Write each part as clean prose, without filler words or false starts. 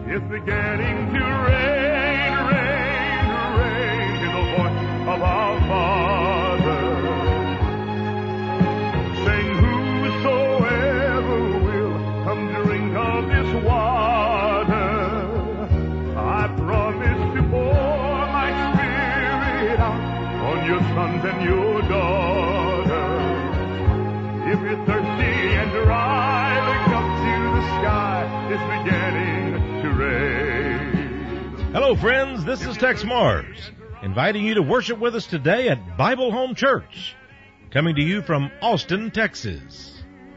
It's beginning to rain, rain, rain, in the voice of our Father. Sing, whosoever will come drink of this water. I promise to pour my Spirit out on your sons and your daughters. If you're thirsty and dry, look up to the sky. It's beginning to rain. Hello, friends. This is Tex Mars, inviting you to worship with us today at Bible Home Church, coming to you from Austin, Texas.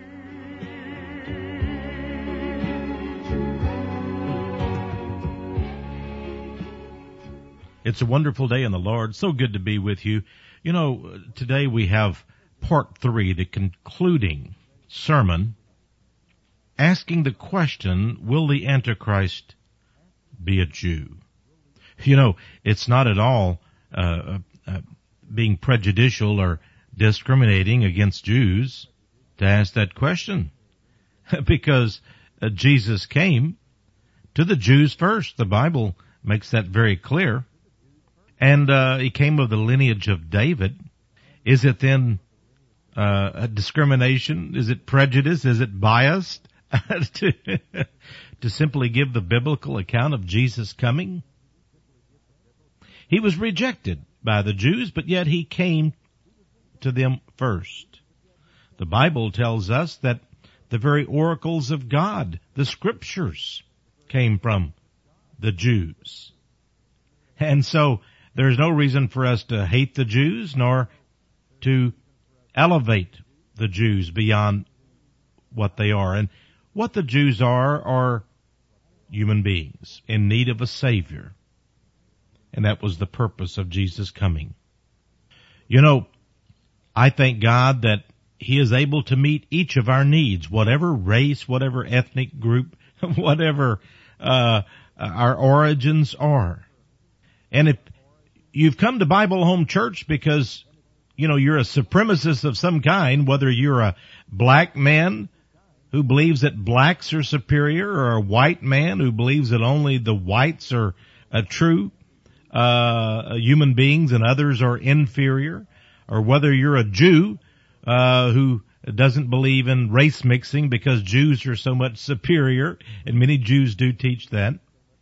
It's a wonderful day in the Lord. So good to be with you. You know, today we have part 3, the concluding sermon, asking the question, will the Antichrist be a Jew? You know, it's not at all being prejudicial or discriminating against Jews to ask that question, because Jesus came to the Jews first. The Bible makes that very clear. And he came of the lineage of David. Is it then a discrimination? Is it prejudice? Is it biased to simply give the biblical account of Jesus coming? He was rejected by the Jews, but yet he came to them first. The Bible tells us that the very oracles of God, the Scriptures, came from the Jews. And so there's no reason for us to hate the Jews nor to elevate the Jews beyond what they are. And what the Jews are human beings in need of a Savior. And that was the purpose of Jesus coming. You know, I thank God that He is able to meet each of our needs, whatever race, whatever ethnic group, whatever our origins are. And if you've come to Bible Home Church because, you know, you're a supremacist of some kind, whether you're a black man who believes that blacks are superior, or a white man who believes that only the whites are true human beings and others are inferior, or whether you're a Jew who doesn't believe in race mixing because Jews are so much superior, and many Jews do teach that,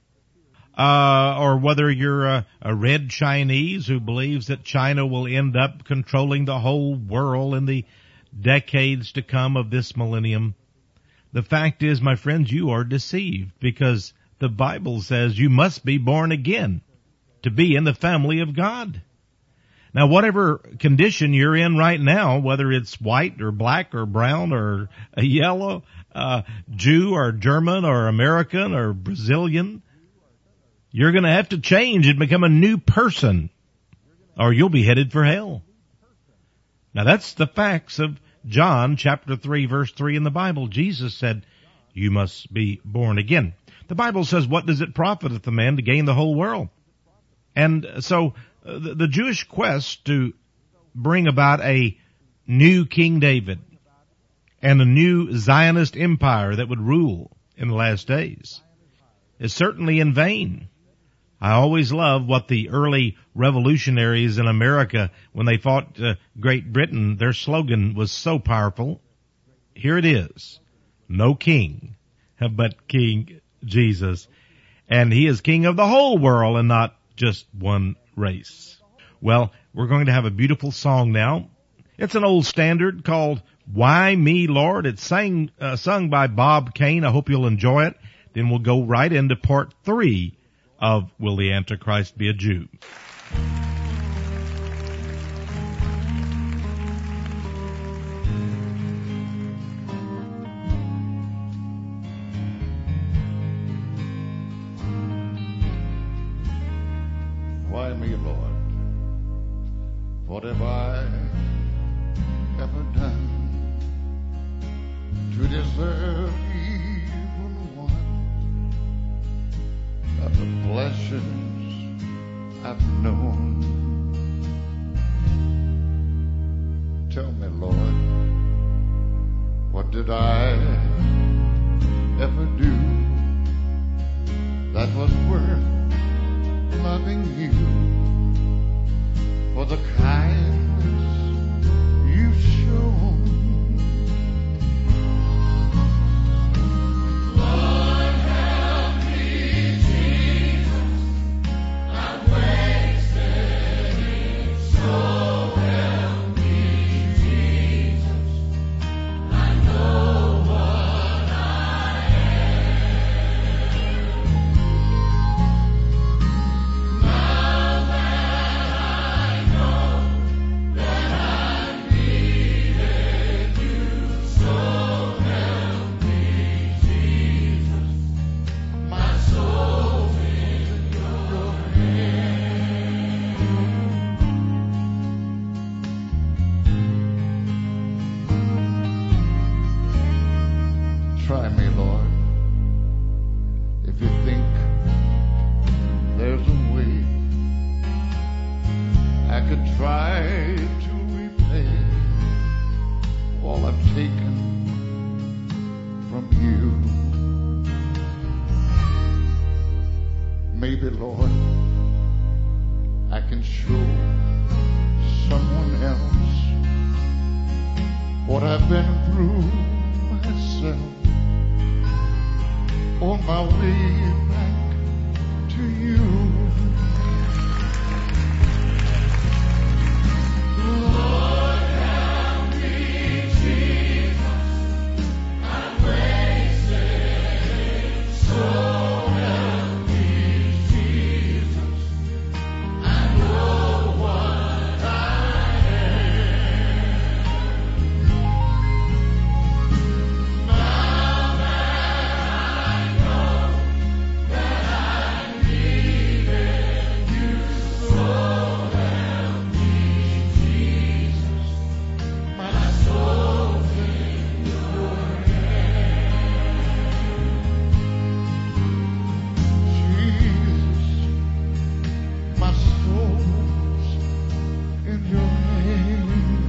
or whether you're a red Chinese who believes that China will end up controlling the whole world in the decades to come of this millennium. The fact is, my friends, you are deceived, because the Bible says you must be born again to be in the family of God. Now, whatever condition you're in right now, whether it's white or black or brown or a yellow, Jew or German or American or Brazilian, you're going to have to change and become a new person, or you'll be headed for hell. Now, that's the facts of John chapter 3, verse 3 in the Bible. Jesus said, you must be born again. The Bible says, what does it profit a man to gain the whole world? And so the Jewish quest to bring about a new King David and a new Zionist empire that would rule in the last days is certainly in vain. I always love what the early revolutionaries in America, when they fought Great Britain, their slogan was so powerful. Here it is. No king but King Jesus. And he is king of the whole world and not just one race. Well, we're going to have a beautiful song now. It's an old standard called Why Me, Lord? It's sung by Bob Kane. I hope you'll enjoy it. Then we'll go right into part 3 of Will the Antichrist Be a Jew? Why me, Lord? What have I ever done to deserve even one of the blessings I've known? Tell me, Lord, what did I ever do that was worth loving you for the kindness you've shown. Lord, help me, Jesus. I've wasted it. So help me, Jesus. I know what I am. Now that I know that I needed you, so help me, Jesus. My soul's in your hands. Try me, Lord, if you think there's a way I could try to repay all I've taken from you. Maybe, Lord, I can show someone else what I've been through myself on my way back to you. Lord, help me, Jesus. I've wasted it. So help me, Jesus. I know what I am. Now that I know that I needed you, so help me, Jesus. My soul's in your Jesus, my soul's in your hand.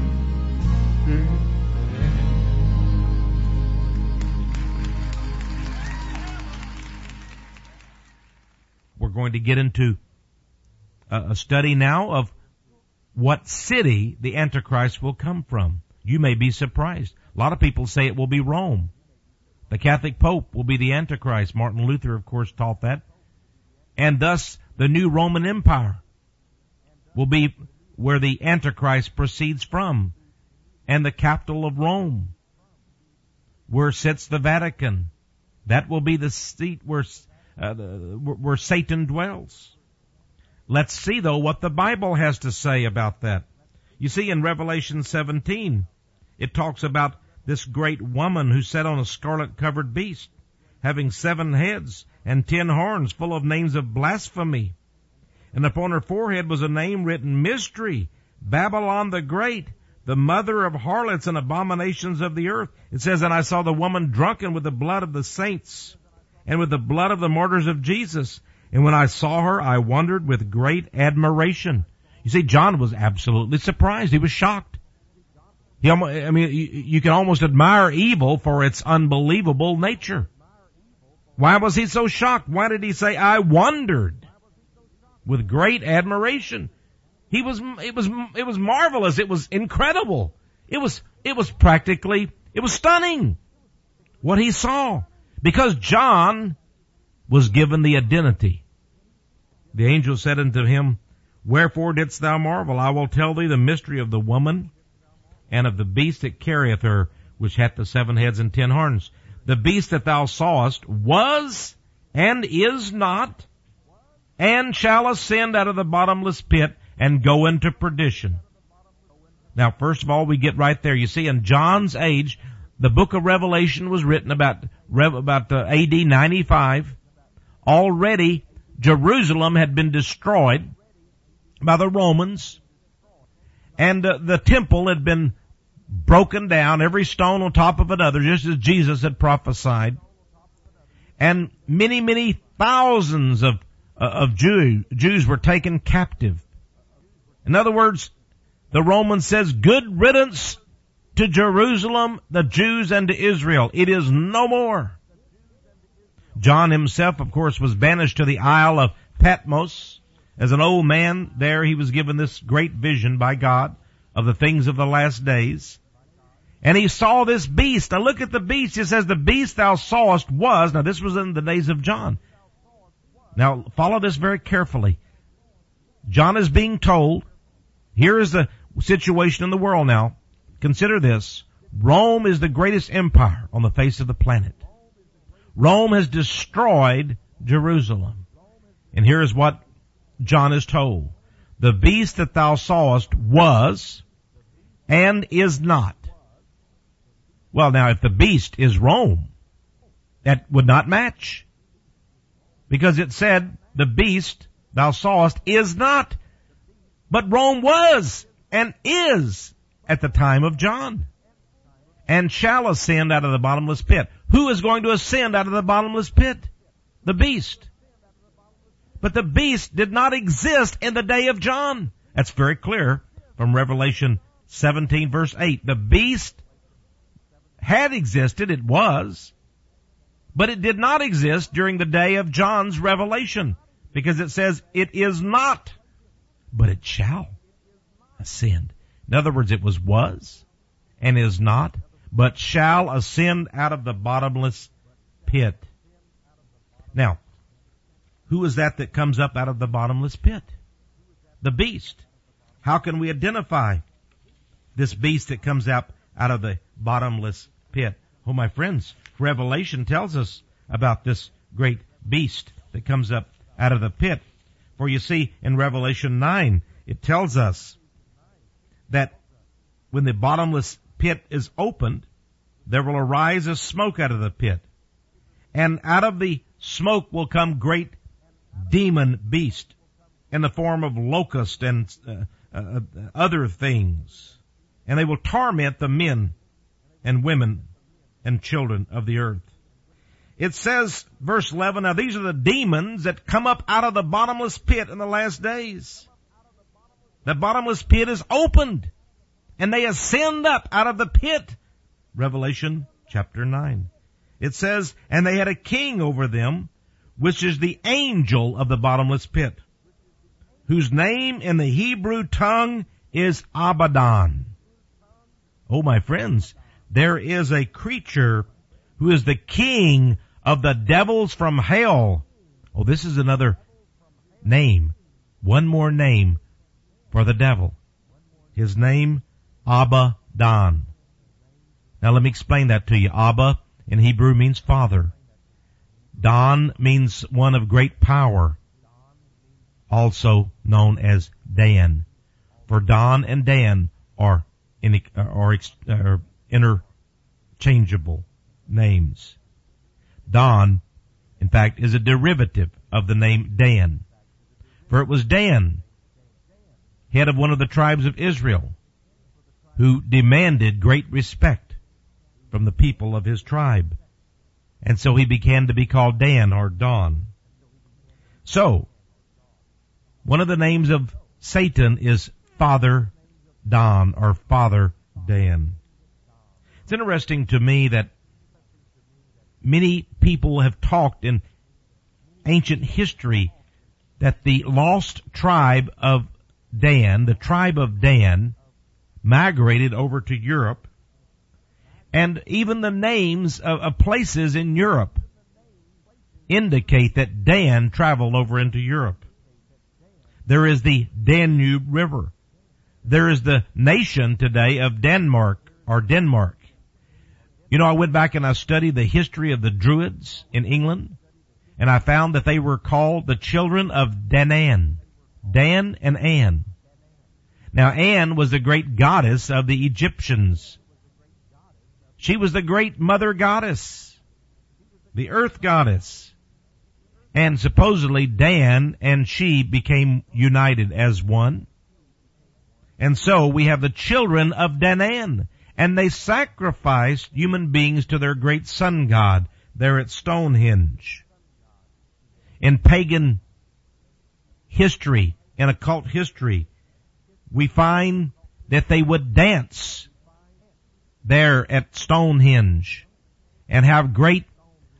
We're going to get into a study now of what city the Antichrist will come from. You may be surprised. A lot of people say it will be Rome. The Catholic Pope will be the Antichrist. Martin Luther, of course, taught that. And thus, the new Roman Empire will be where the Antichrist proceeds from. And the capital of Rome, where sits the Vatican. That will be the seat where Satan dwells. Let's see, though, what the Bible has to say about that. You see, in Revelation 17, it talks about this great woman who sat on a scarlet-covered beast, having 7 heads and 10 horns, full of names of blasphemy. And upon her forehead was a name written, Mystery, Babylon the Great, the mother of harlots and abominations of the earth. It says, And I saw the woman drunken with the blood of the saints, and with the blood of the martyrs of Jesus. And when I saw her, I wondered with great admiration. You see, John was absolutely surprised. He was shocked. You can almost admire evil for its unbelievable nature. Why was he so shocked? Why did he say, I wondered with great admiration? It was marvelous. It was incredible. It was stunning what he saw. Because John was given the identity. The angel said unto him, Wherefore didst thou marvel? I will tell thee the mystery of the woman and of the beast that carrieth her, which hath the 7 heads and 10 horns. The beast that thou sawest was and is not, and shall ascend out of the bottomless pit and go into perdition. Now, first of all, we get right there. You see, in John's age, the book of Revelation was written about AD 95. Already, Jerusalem had been destroyed by the Romans, and the temple had been broken down, every stone on top of another, just as Jesus had prophesied. And many, many thousands of Jews were taken captive. In other words, the Roman says, good riddance to Jerusalem, the Jews, and to Israel. It is no more. John himself, of course, was banished to the Isle of Patmos. As an old man there, he was given this great vision by God of the things of the last days. And he saw this beast. Now look at the beast. It says, the beast thou sawest was, now this was in the days of John. Now follow this very carefully. John is being told, here is the situation in the world now. Consider this. Rome is the greatest empire on the face of the planet. Rome has destroyed Jerusalem. And here is what John is told. The beast that thou sawest was and is not. Well, now, if the beast is Rome, that would not match. Because it said, the beast thou sawest is not. But Rome was and is at the time of John. And shall ascend out of the bottomless pit. Who is going to ascend out of the bottomless pit? The beast. But the beast did not exist in the day of John. That's very clear from Revelation 17 verse 8. The beast had existed, it was, but it did not exist during the day of John's revelation, because it says it is not, but it shall ascend. In other words, it was and is not, but shall ascend out of the bottomless pit. Now, who is that comes up out of the bottomless pit? The beast. How can we identify this beast that comes up out of the bottomless pit? Oh, my friends, Revelation tells us about this great beast that comes up out of the pit. For you see, in Revelation 9, it tells us that when the bottomless pit is opened, there will arise a smoke out of the pit. And out of the smoke will come great demon beast in the form of locust and other things. And they will torment the men and women and children of the earth. It says, verse 11, now these are the demons that come up out of the bottomless pit in the last days. The bottomless pit is opened, and they ascend up out of the pit. Revelation chapter 9. It says, and they had a king over them, which is the angel of the bottomless pit, whose name in the Hebrew tongue is Abaddon. Oh, my friends, there is a creature who is the king of the devils from hell. Oh, this is another name. One more name for the devil. His name, Abaddon. Now let me explain that to you. Abba in Hebrew means father. Don means one of great power, also known as Dan. For Don and Dan are interchangeable names. Don, in fact, is a derivative of the name Dan. For it was Dan, head of one of the tribes of Israel, who demanded great respect from the people of his tribe. And so he began to be called Dan or Don. So, one of the names of Satan is Father Don or Father Dan. It's interesting to me that many people have talked in ancient history that the lost tribe of Dan, the tribe of Dan, migrated over to Europe. And even the names of places in Europe indicate that Dan traveled over into Europe. There is the Danube River. There is the nation today of Denmark or Denmark. You know, I went back and I studied the history of the Druids in England, and I found that they were called the children of Danann. Dan and Ann. Now, Ann was the great goddess of the Egyptians. She was the great mother goddess, the earth goddess. And supposedly Dan and she became united as one. And so we have the children of Danann. And they sacrificed human beings to their great sun god there at Stonehenge. In pagan history, in occult history, we find that they would dance there at Stonehenge and have great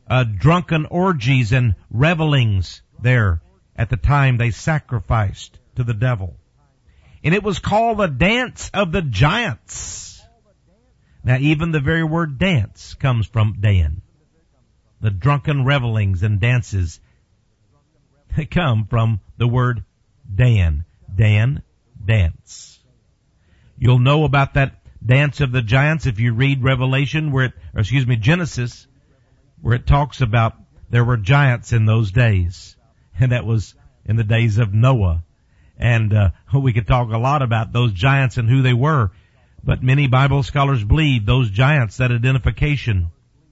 drunken orgies and revelings there at the time they sacrificed to the devil. And it was called the dance of the giants. Now even the very word dance comes from Dan. The drunken revelings and dances come from the word Dan. Dan, dance. You'll know about that dance of the giants if you read Revelation Genesis, where it talks about there were giants in those days. And that was in the days of Noah. And we could talk a lot about those giants and who they were. But many Bible scholars believe those giants, that identification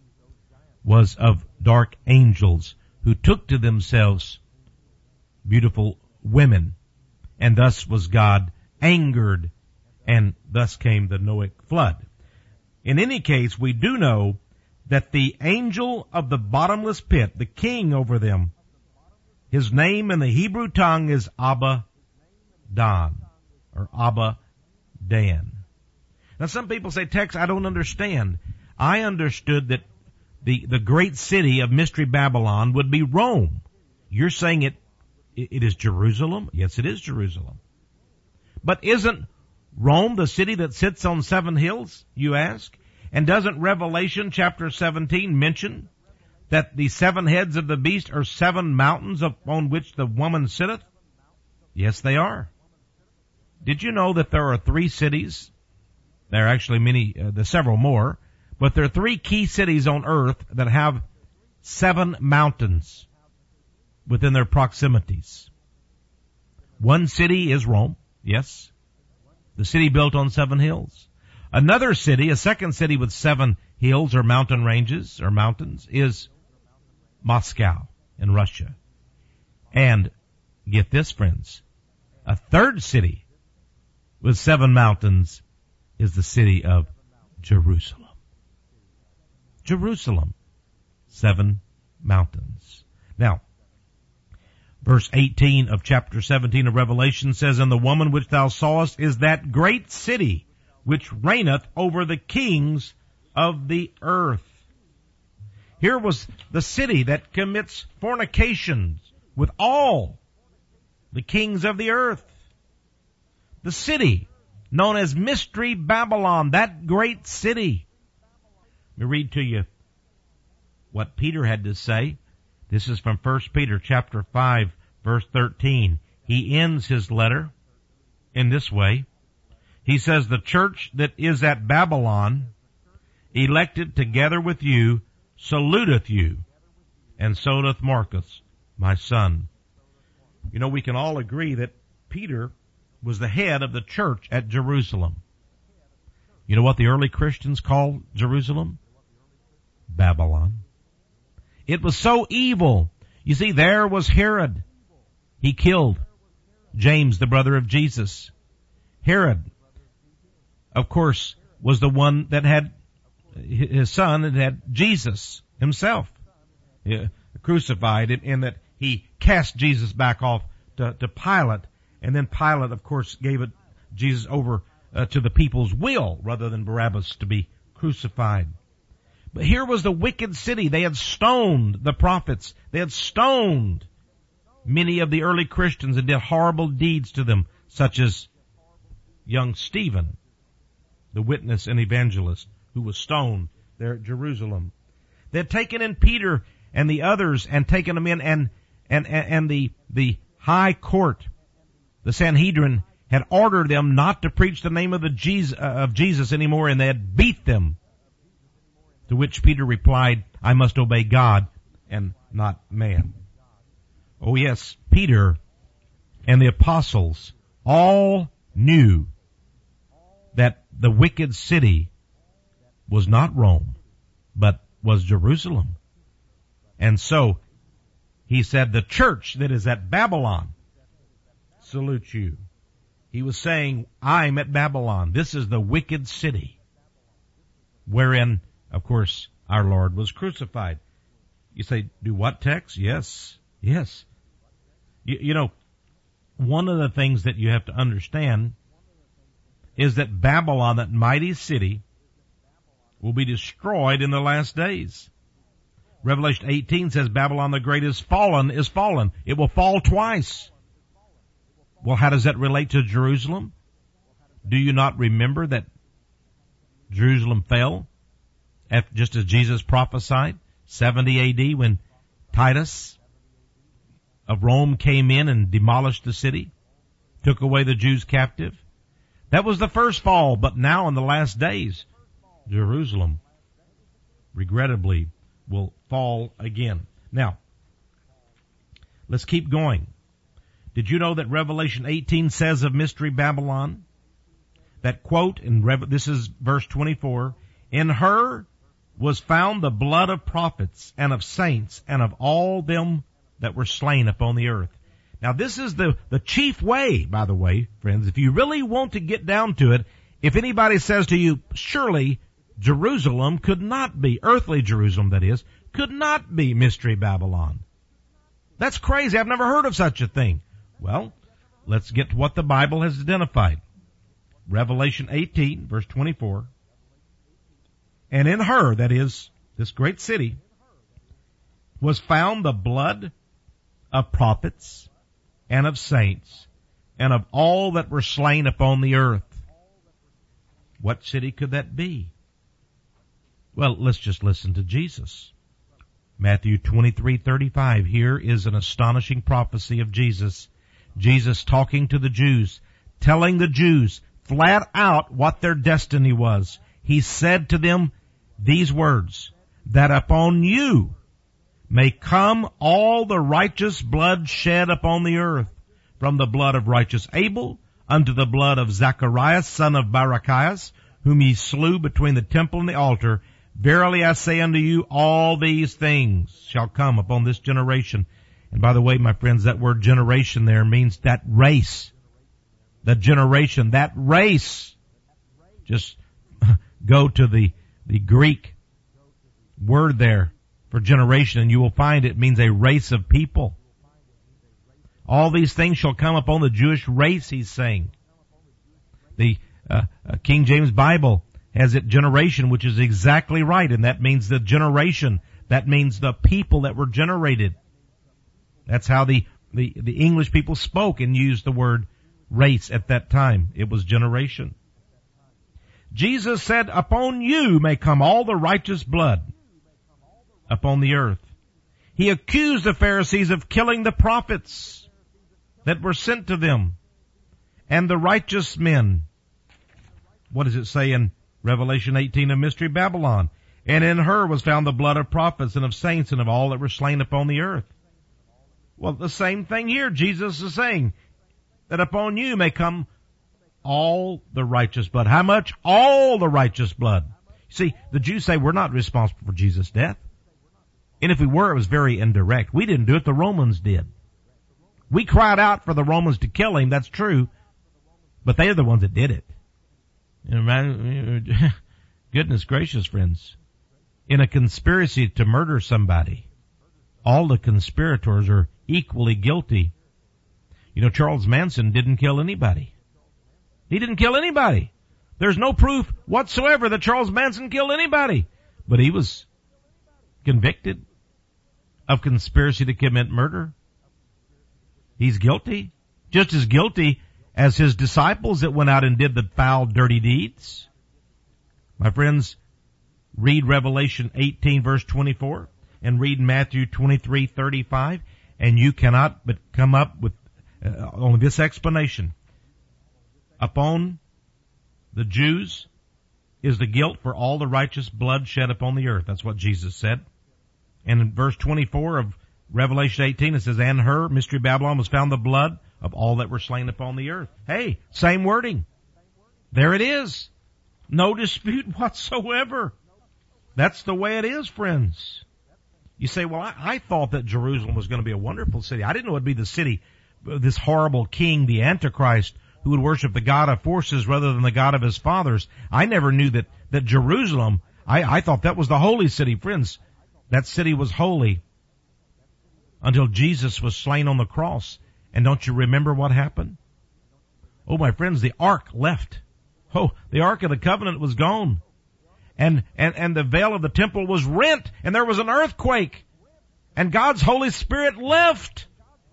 was of dark angels who took to themselves beautiful women. And thus was God angered, and thus came the Noahic flood. In any case, we do know that the angel of the bottomless pit, the king over them, his name in the Hebrew tongue is Abba Dan, or Abba Dan. Now some people say, Tex, I don't understand. I understood that the great city of Mystery Babylon would be Rome. You're saying it is Jerusalem? Yes, it is Jerusalem. But isn't Rome the city that sits on 7 hills, you ask? And doesn't Revelation chapter 17 mention that the 7 heads of the beast are 7 mountains upon which the woman sitteth? Yes, they are. Did you know that there are 3 cities? There are actually several more, but there are 3 key cities on earth that have 7 mountains within their proximities. One city is Rome, yes. The city built on 7 hills. Another city, a second city with 7 hills or mountain ranges or mountains, is Moscow in Russia. And get this, friends, a third city with 7 mountains is the city of Jerusalem. Jerusalem, 7 mountains. Now, verse 18 of chapter 17 of Revelation says, And the woman which thou sawest is that great city which reigneth over the kings of the earth. Here was the city that commits fornications with all the kings of the earth. The city known as Mystery Babylon, that great city. Let me read to you what Peter had to say. This is from 1 Peter chapter 5, verse 13. He ends his letter in this way. He says, The church that is at Babylon, elected together with you, saluteth you, and so doth Marcus, my son. You know, we can all agree that Peter was the head of the church at Jerusalem. You know what the early Christians called Jerusalem? Babylon. It was so evil. You see, there was Herod. He killed James, the brother of Jesus. Herod, of course, was the one that had his son that had Jesus himself crucified, in that he cast Jesus back off to Pilate. And then Pilate, of course, gave Jesus over to the people's will rather than Barabbas to be crucified. But here was the wicked city. They had stoned the prophets. They had stoned many of the early Christians and did horrible deeds to them, such as young Stephen, the witness and evangelist, who was stoned there at Jerusalem. They had taken in Peter and the others and taken them in, and the high court, the Sanhedrin, had ordered them not to preach the name of Jesus anymore, and they had beat them. To which Peter replied, I must obey God and not man. Oh yes, Peter and the apostles all knew that the wicked city was not Rome, but was Jerusalem. And so he said, the church that is at Babylon salute you. He was saying, I'm at Babylon. This is the wicked city wherein, of course, our Lord was crucified. You say, do what, Tex? Yes. Yes. You know, one of the things that you have to understand is that Babylon, that mighty city, will be destroyed in the last days. Revelation 18 says Babylon the Great is fallen. It will fall twice. Well, how does that relate to Jerusalem? Do you not remember that Jerusalem fell, just as Jesus prophesied, 70 AD, when Titus of Rome came in and demolished the city, took away the Jews captive? That was the first fall, but now in the last days, Jerusalem, regrettably, will fall again. Now, let's keep going. Did you know that Revelation 18 says of Mystery Babylon, that quote, this is verse 24, in her was found the blood of prophets and of saints and of all them that were slain upon the earth. Now this is the chief way, by the way, friends, if you really want to get down to it, if anybody says to you, surely Jerusalem could not be, earthly Jerusalem that is, could not be Mystery Babylon. That's crazy. I've never heard of such a thing. Well, let's get to what the Bible has identified. Revelation 18, verse 24. And in her, that is, this great city, was found the blood of prophets and of saints and of all that were slain upon the earth. What city could that be? Well, let's just listen to Jesus. Matthew 23:35. Here is an astonishing prophecy of Jesus. Jesus talking to the Jews, telling the Jews flat out what their destiny was. He said to them these words, that upon you may come all the righteous blood shed upon the earth, from the blood of righteous Abel unto the blood of Zacharias, son of Barachias, whom ye slew between the temple and the altar. Verily I say unto you, all these things shall come upon this generation. And by the way, my friends, that word generation there means that race. The generation, that race. Just go to the Greek word there for generation, and you will find it means a race of people. All these things shall come upon the Jewish race, he's saying. The King James Bible has it generation, which is exactly right, and that means the generation. That means the people that were generated. That's how the English people spoke and used the word race at that time. It was generation. Jesus said, upon you may come all the righteous blood upon the earth. He accused the Pharisees of killing the prophets that were sent to them and the righteous men. What does it say in Revelation 18 of Mystery Babylon? And in her was found the blood of prophets and of saints and of all that were slain upon the earth. Well, the same thing here. Jesus is saying that upon you may come all the righteous blood. How much? All the righteous blood. See, the Jews say we're not responsible for Jesus' death. And if we were, it was very indirect. We didn't do it. The Romans did. We cried out for the Romans to kill him. That's true. But they are the ones that did it. Goodness gracious, friends. In a conspiracy to murder somebody, all the conspirators are equally guilty. You know, Charles Manson didn't kill anybody. He didn't kill anybody. There's no proof whatsoever that Charles Manson killed anybody. But he was convicted of conspiracy to commit murder. He's guilty. Just as guilty as his disciples that went out and did the foul, dirty deeds. My friends, read Revelation 18 verse 24 and read Matthew 23:35, and you cannot but come up with only this explanation. Upon the Jews is the guilt for all the righteous blood shed upon the earth. That's what Jesus said. And in verse 24 of Revelation 18, it says, and her, Mystery Babylon, was found the blood of all that were slain upon the earth. Hey, same wording. There it is. No dispute whatsoever. That's the way it is, friends. You say, well, I thought that Jerusalem was going to be a wonderful city. I didn't know it would be the city, this horrible king, the Antichrist, who would worship the God of forces rather than the God of his fathers. I never knew that Jerusalem, I thought that was the holy city. Friends, that city was holy until Jesus was slain on the cross. And don't you remember what happened? Oh, my friends, the ark left. Oh, the Ark of the Covenant was gone. and the veil of the temple was rent, and there was an earthquake, and God's Holy Spirit left.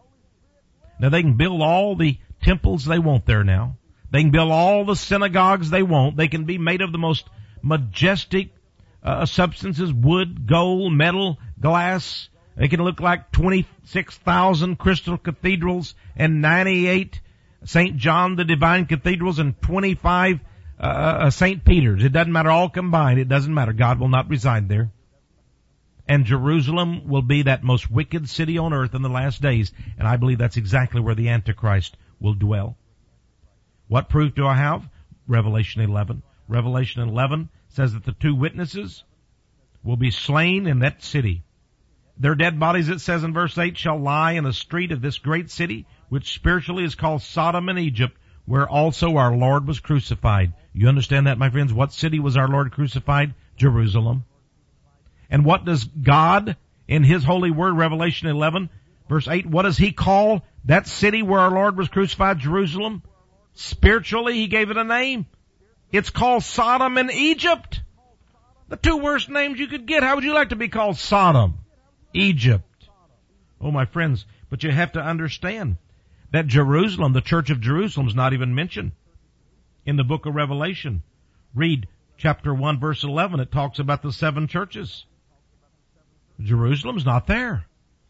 Now they can build all the temples they want there now. They can build all the synagogues they want. They can be made of the most majestic substances, wood, gold, metal, glass. They can look like 26,000 crystal cathedrals and 98 St. John the Divine cathedrals and 25 St. Peter's. It doesn't matter, all combined. It doesn't matter. God will not reside there. And Jerusalem will be that most wicked city on earth in the last days. And I believe that's exactly where the Antichrist will dwell. What proof do I have? Revelation 11. Revelation 11 says that the two witnesses will be slain in that city. Their dead bodies, it says in verse 8, shall lie in the street of this great city, which spiritually is called Sodom and Egypt, where also our Lord was crucified. You understand that, my friends? What city was our Lord crucified? Jerusalem. And what does God, in His holy word, Revelation 11, verse 8, what does He call that city where our Lord was crucified, Jerusalem? Spiritually, He gave it a name. It's called Sodom and Egypt. The two worst names you could get. How would you like to be called? Sodom, Egypt. Oh, my friends, but you have to understand that Jerusalem, the church of Jerusalem, is not even mentioned in the book of Revelation. Read chapter 1, verse 11. It talks about the 7 churches. Jerusalem's not there.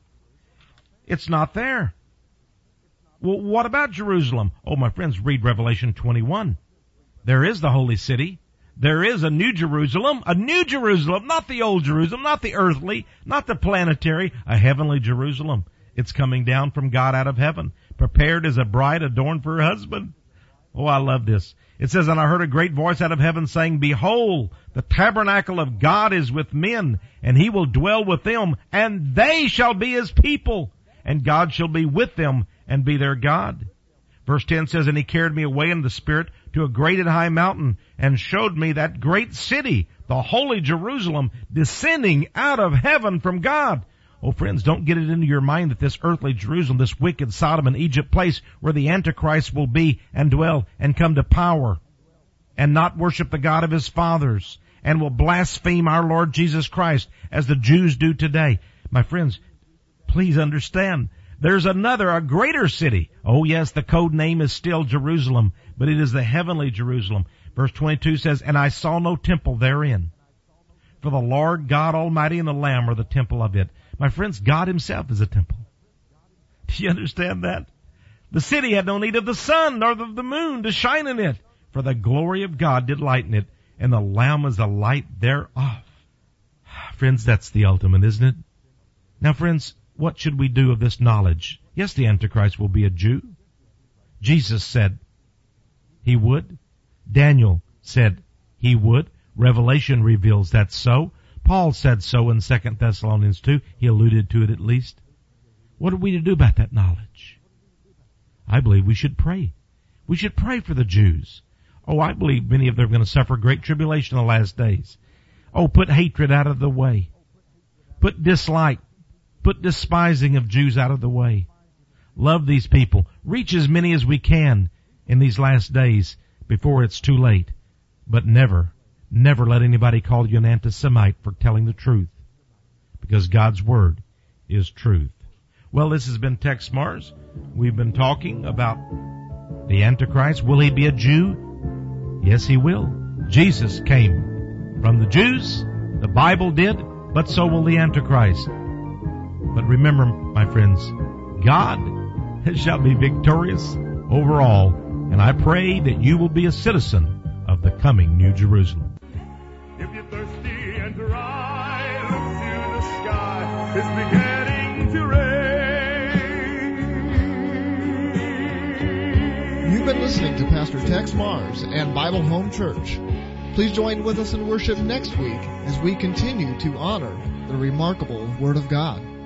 It's not there. Well, what about Jerusalem? Oh, my friends, read Revelation 21. There is the holy city. There is a new Jerusalem, not the old Jerusalem, not the earthly, not the planetary, a heavenly Jerusalem. It's coming down from God out of heaven, prepared as a bride adorned for her husband. Oh, I love this. It says, and I heard a great voice out of heaven saying, behold, the tabernacle of God is with men, and He will dwell with them, and they shall be His people, and God shall be with them and be their God. Verse 10 says, and He carried me away in the Spirit to a great and high mountain, and showed me that great city, the holy Jerusalem, descending out of heaven from God. Oh, friends, don't get it into your mind that this earthly Jerusalem, this wicked Sodom and Egypt place where the Antichrist will be and dwell and come to power and not worship the God of his fathers and will blaspheme our Lord Jesus Christ as the Jews do today. My friends, please understand, there's another, a greater city. Oh yes, the code name is still Jerusalem, but it is the heavenly Jerusalem. Verse 22 says, and I saw no temple therein, for the Lord God Almighty and the Lamb are the temple of it. My friends, God Himself is a temple. Do you understand that? The city had no need of the sun nor of the moon to shine in it, for the glory of God did lighten it, and the Lamb is the light thereof. Friends, that's the ultimate, isn't it? Now, friends, what should we do of this knowledge? Yes, the Antichrist will be a Jew. Jesus said He would. Daniel said He would. Revelation reveals that's so. Paul said so in 2 Thessalonians 2. He alluded to it at least. What are we to do about that knowledge? I believe we should pray. We should pray for the Jews. Oh, I believe many of them are going to suffer great tribulation in the last days. Oh, put hatred out of the way. Put dislike, put despising of Jews out of the way. Love these people. Reach as many as we can in these last days before it's too late. But never let anybody call you an anti-Semite for telling the truth, because God's Word is truth. Well, this has been Tex Mars. We've been talking about the Antichrist. Will he be a Jew? Yes, he will. Jesus came from the Jews. The Bible did, but so will the Antichrist. But remember, my friends, God shall be victorious over all, and I pray that you will be a citizen of the coming New Jerusalem. If you're thirsty and dry, look to the sky. It's beginning to rain. You've been listening to Pastor Tex Mars and Bible Home Church. Please join with us in worship next week as we continue to honor the remarkable Word of God.